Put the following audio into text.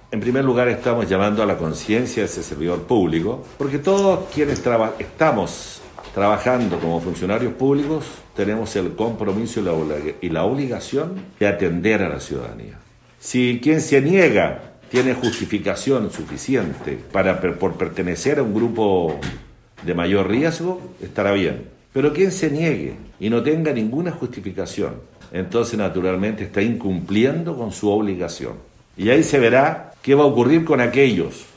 En primer lugar, estamos llamando a la conciencia de ese servidor público, porque todos quienes estamos trabajando como funcionarios públicos tenemos el compromiso y la obligación de atender a la ciudadanía. Si quien se niega tiene justificación suficiente por pertenecer a un grupo de mayor riesgo, estará bien. Pero quien se niegue y no tenga ninguna justificación, entonces naturalmente está incumpliendo con su obligación. Y ahí se verá qué va a ocurrir con aquellos